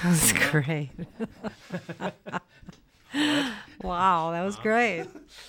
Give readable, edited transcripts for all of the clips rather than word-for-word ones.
was great. Wow, that was great.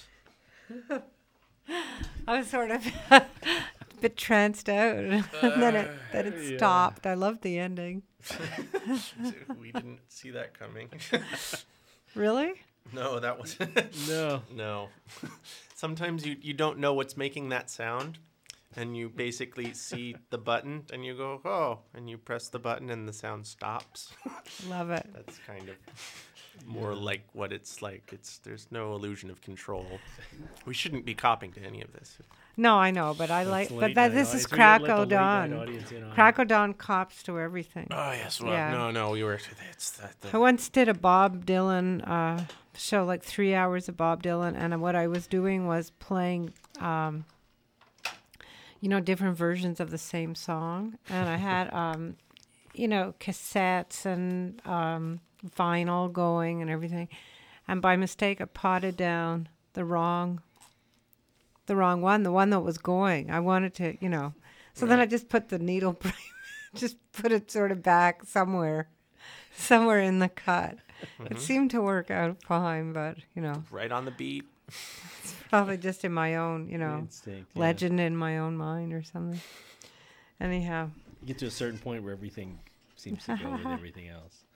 I was sort of a bit tranced out, and then it stopped. I loved the ending. We didn't see that coming. Really? No, that was No. no. Sometimes you don't know what's making that sound, and you basically see the button, and you go, oh, and you press the button, and the sound stops. Love it. That's kind of more like what it's like. There's no illusion of control. We shouldn't be copying to any of this. No, I know, but I That's like. late But that night this audience. is We gotta let the late Crack-O-Dawn. night audience in on it. Crack-O-Dawn cops to everything. Oh yes, well, Yeah. no, we were. It's that. I once did a Bob Dylan show, like 3 hours of Bob Dylan, and what I was doing was playing, different versions of the same song, and I had, cassettes and vinyl going and everything, and by mistake I potted down the wrong one, the one that was going. I wanted to, so then I just put the needle, just put it sort of back somewhere in the cut. It seemed to work out fine, but, Right on the beat. probably just in my own, Instinct, yeah. legend in my own mind or something. Anyhow, You get to a certain point where everything seems to go with everything else.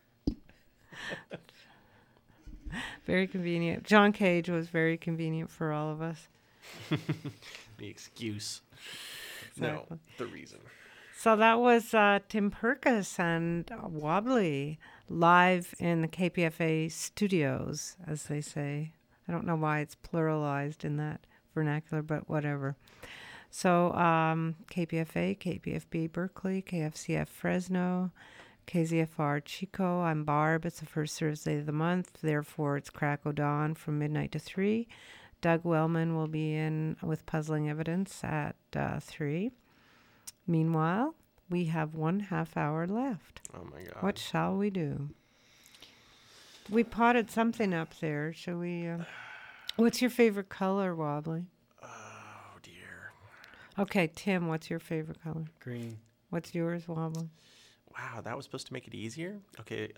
very convenient. John Cage was very convenient for all of us. The excuse. Exactly. No, the reason. So that was Tim Perkis and Wobbly live in the KPFA studios, as they say. I don't know why it's pluralized in that vernacular, but whatever. So KPFA, KPFB Berkeley, KFCF Fresno, KZFR Chico. I'm Barb. It's the first Thursday of the month. Therefore, it's Crack-O-Dawn from midnight to 3. Doug Wellman will be in with Puzzling Evidence at 3. Meanwhile, we have 1/2 hour left. Oh my God. What shall we do? We potted something up there. Shall we? What's your favorite color, Wobbly? Oh dear. Okay, Tim, what's your favorite color? Green. What's yours, Wobbly? Wow, that was supposed to make it easier. Okay.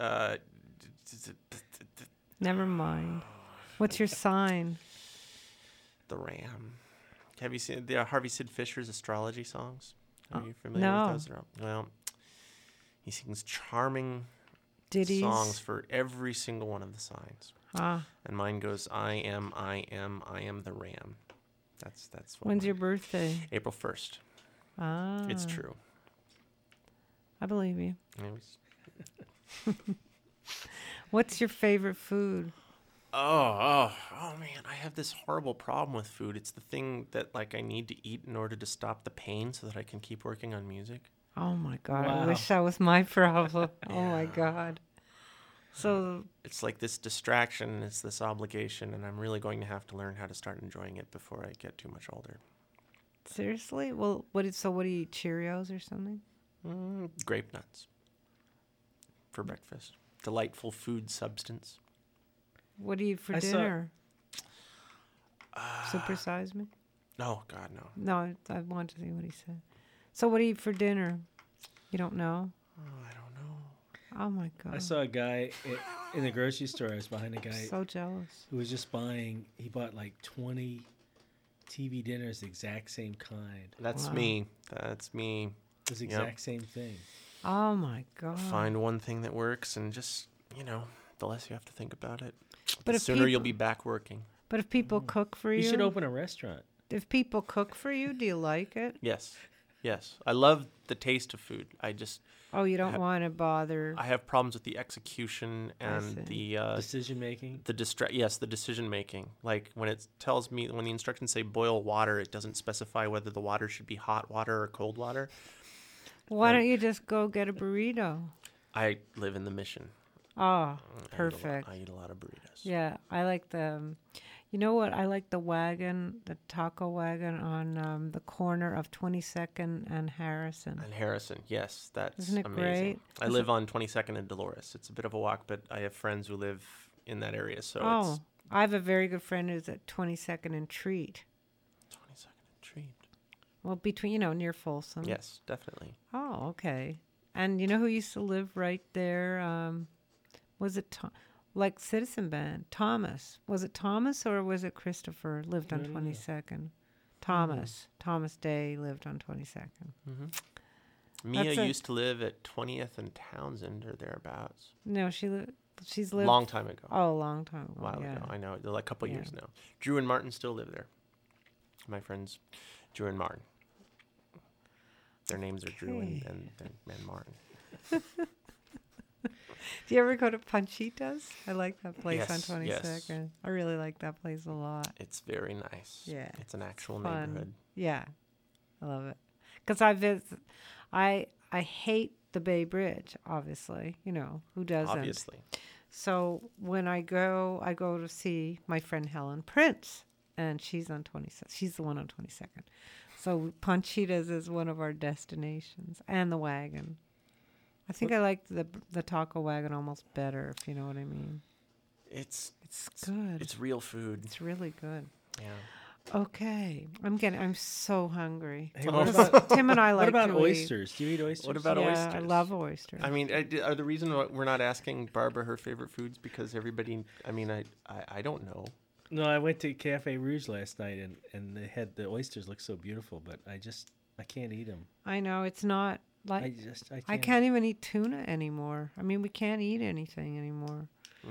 Never mind. What's your sign? The Ram. Have you seen the Harvey Sid Fisher's astrology songs? Are you familiar no. with those? Well, he sings charming Ditties? songs for every single one of the signs. Ah, And mine goes, I am the Ram. That's what when's mine- your birthday? April 1st. Ah, It's true. I believe you. It was- What's your favorite food? Oh man, I have this horrible problem with food. It's the thing that I need to eat in order to stop the pain so that I can keep working on music. Oh my God, I Wow. wish that was my problem. Oh my God. So, It's like this distraction, it's this obligation, and I'm really going to have to learn how to start enjoying it before I get too much older. seriously? Well, what do you eat, Cheerios or something? Grape nuts for breakfast. Delightful food substance. What do you eat for I saw- dinner? Supersize me? Oh, God, no. No, I want to see what he said. So what do you eat for dinner? You don't know? Oh, I don't know. Oh my God. I saw a guy in the grocery store. I was behind a guy So jealous. who was just buying. He bought like 20 TV dinners, the exact same kind. That's Wow. me. That's me. It was the Yep. exact same thing. Oh my God. Find one thing that works and just, the less you have to think about it, But the if sooner you'll people- be back working. But if people cook for you, You should open a restaurant. if people cook for you, do you like it? Yes. I love the taste of food. Oh, you don't want to bother. I have problems with the execution and see. the Decision making. the decision making. Like when it tells me, when the instructions say boil water, it doesn't specify whether the water should be hot water or cold water. Why don't you just go get a burrito? I live in the Mission. Oh, perfect. I eat a lot of burritos. Yeah, I like the. You know what? I like the wagon, the taco wagon on the corner of 22nd and Harrison. And Harrison, yes, that's Isn't it amazing. great? I live on 22nd and Dolores. It's a bit of a walk, but I have friends who live in that area, so Oh, it's I have a very good friend who's at 22nd and Treat. 22nd and Treat. Well, between, near Folsom. Yes, definitely. Oh, okay. And you know who used to live right there? Was it like Citizen Band? Thomas. Was it Thomas or was it Christopher lived on I don't know. 22nd? Thomas. Thomas Day lived on 22nd. Mia That's a- used to live at 20th and Townsend or thereabouts. No, she's lived Long time ago. Oh, a long time ago. A while yeah. ago. I know. Like a couple Yeah. years now. Drew and Martin still live there. My friends, Drew and Martin. Their names are Drew Okay. and Martin. Do you ever go to Panchitas? I like that place on Yes, 22nd. yes. I really like that place a lot. It's very nice. Yeah, It's an actual fun. neighborhood. Yeah, I love it. Because I hate the Bay Bridge, obviously. You know, who doesn't? Obviously. So when I go to see my friend Helen Prince, and she's on 22nd. She's the one on 22nd. So Panchitas is one of our destinations, and the wagon. I think I like the taco wagon almost better, if you know what I mean. It's Good. It's real food. It's really good. Yeah. Okay, I'm so hungry. Hey, what about, Tim and I like what about to oysters? Do you eat oysters? What about eat. Yeah, oysters? I love oysters. I mean, are the reason why we're not asking Barbara her favorite foods because everybody? I mean, I don't know. No, I went to Cafe Rouge last night, and they had the oysters look so beautiful, but I can't eat them. I know it's not like I I can't even eat tuna anymore. I mean, we can't eat anything anymore.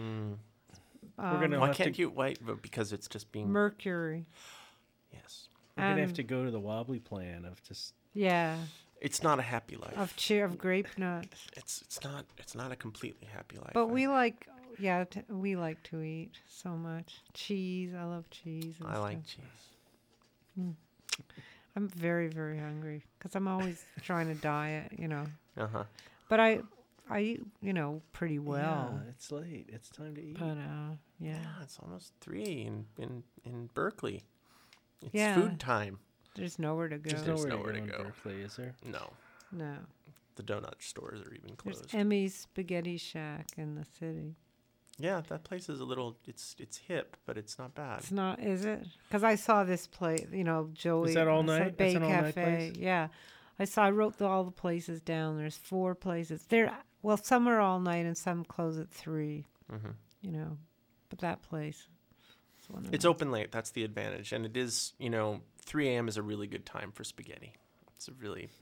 We're gonna Why have can't to, you? Why? Because it's just being. Mercury. Yes. We're gonna have Um, to go to the wobbly plan of just. Yeah, It's not a happy life. of grape nuts. It's not a completely happy life. But we like we like to eat so much cheese. I love cheese. And I like stuff. cheese. I'm very, very hungry because I'm always trying to diet, you know. Uh-huh. But I eat, you know, pretty well. Yeah, it's late. It's time to eat. But yeah, Yeah, it's almost 3 in Berkeley. It's Yeah. food time. there's nowhere to go. There's There's nowhere to nowhere to go in go. Berkeley, is there? No, No, the donut stores are even there's closed. Emmy's Spaghetti Shack in the city. Yeah, that place is a little. It's hip, but it's not bad. It's not, is it? Because I saw this place, you know, Joey. that all I said night? Bay That's an all-night Cafe. place? Yeah, I wrote all the places down. There's 4 places. Well, some are all night and some close at 3. Hmm. You know, but that place. Is one of It's them. open late. That's the advantage, and it is. 3 a.m. is a really good time for spaghetti. It's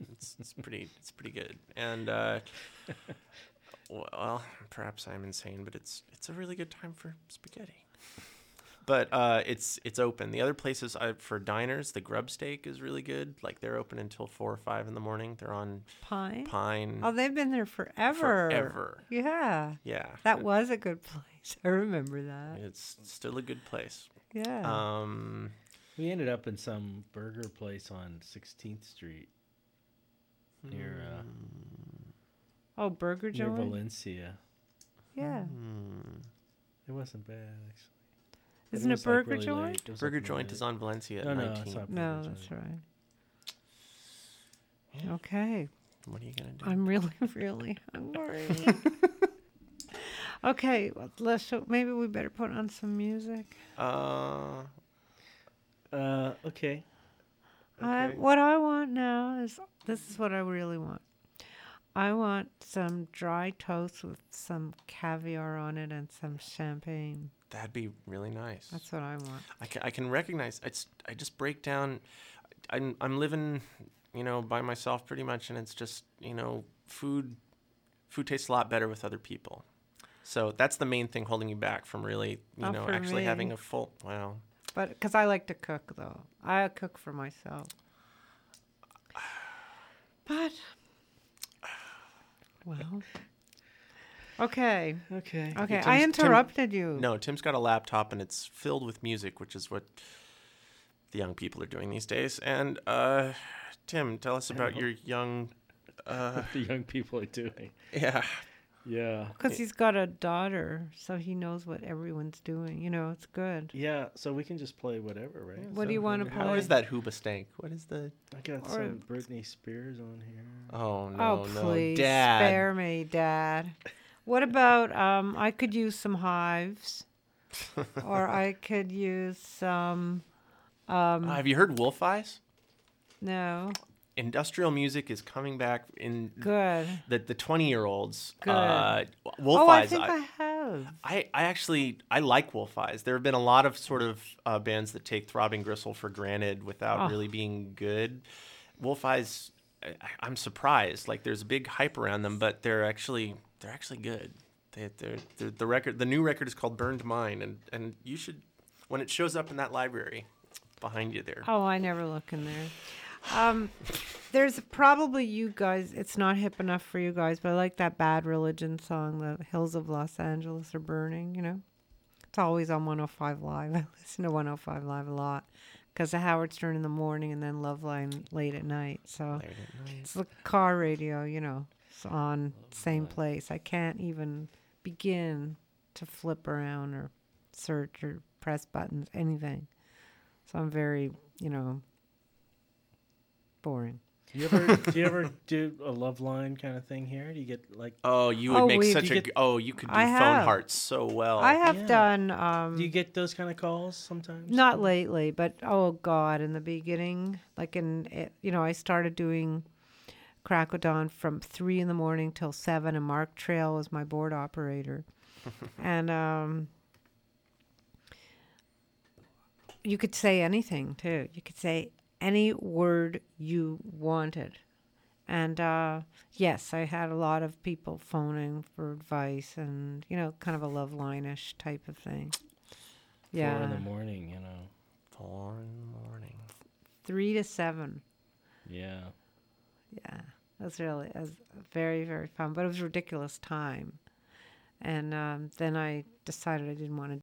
pretty good. And well, perhaps I'm insane, but it's a really good time for spaghetti. But it's open. The other places for diners, the Grub Steak is really good. Like they're open until 4 or 5 in the morning. They're on Pine. Pine. Oh, they've been there forever. Forever. Yeah, Yeah. that was a good place. I remember that. It's still a good place. Yeah. We ended up in some burger place on 16th Street near Oh, Burger near Joint. Valencia. Yeah. It wasn't bad actually. But Isn't it was, like, Burger really Joint? late. It was Burger open Joint late. is on Valencia at No, 19. it's not No, Burger that's Joint. right. Okay. What are you going to do? I'm really, really hungry. Okay, well, maybe we better put on some music. Okay. What I want now is this is what I really want. I want some dry toast with some caviar on it and some champagne. That'd be really nice. That's what I want. I can recognize. I just break down. I'm living, by myself pretty much, and it's just, food tastes a lot better with other people. So that's the main thing holding you back from really, Not for actually me. having a full. Well, But because I like to cook, though, I cook for myself. But well, okay. Okay. I interrupted you. no. Tim's got a laptop and it's filled with music, which is what the young people are doing these days. And Tim, tell us about your young. What the young people are doing. Yeah. Yeah. Because he's got a daughter, so he knows what everyone's doing. It's good. Yeah, so we can just play whatever, right? What do you wanna How play? is that Hoobastank? What is the? I got Or- some Britney Spears on here. Oh no, Oh, no, please, Dad. spare me, Dad. What about, I could use some hives, or I could use some, Have you heard Wolf Eyes? no. industrial music is coming back in Good. the 20-year-olds. Good. Wolf Oh, I Eyes. think I have. I actually I like Wolf Eyes. There have been a lot of sort of bands that take Throbbing Gristle for granted without really being good. Wolf Eyes, I'm surprised. Like there's a big hype around them, but they're actually good. They're the new record is called Burned Mine, and you should, when it shows up in that library behind you there. Oh, I never look in there. There's probably you guys, it's not hip enough for you guys, but I like that Bad Religion song, The Hills of Los Angeles Are Burning, you know? It's always on 105 Live. I listen to 105 Live a lot because of Howard Stern in the morning and then Loveline late at night. So Late at night. it's the car radio, you know, it's on same place. I can't even begin to flip around or search or press buttons, anything. So I'm very, you know, boring. Do you ever do a love line kind of thing here? Do you get like? Oh, you would make we- such you a get- you could do I Phone have. Hearts so well. I have yeah. done Do you get those kind of calls sometimes? not lately, but oh god, in the beginning, like I started doing Crack o' Dawn from 3 a.m. till 7, and Mark Trail was my board operator, and you could say anything too. You could say any word you wanted. And yes, I had a lot of people phoning for advice and, you know, kind of a love line-ish type of thing. 4 Yeah. in the morning, you know. 4 in the morning. 3 to 7. Yeah. Yeah. It was very, very fun. But it was a ridiculous time. And then I decided I didn't want to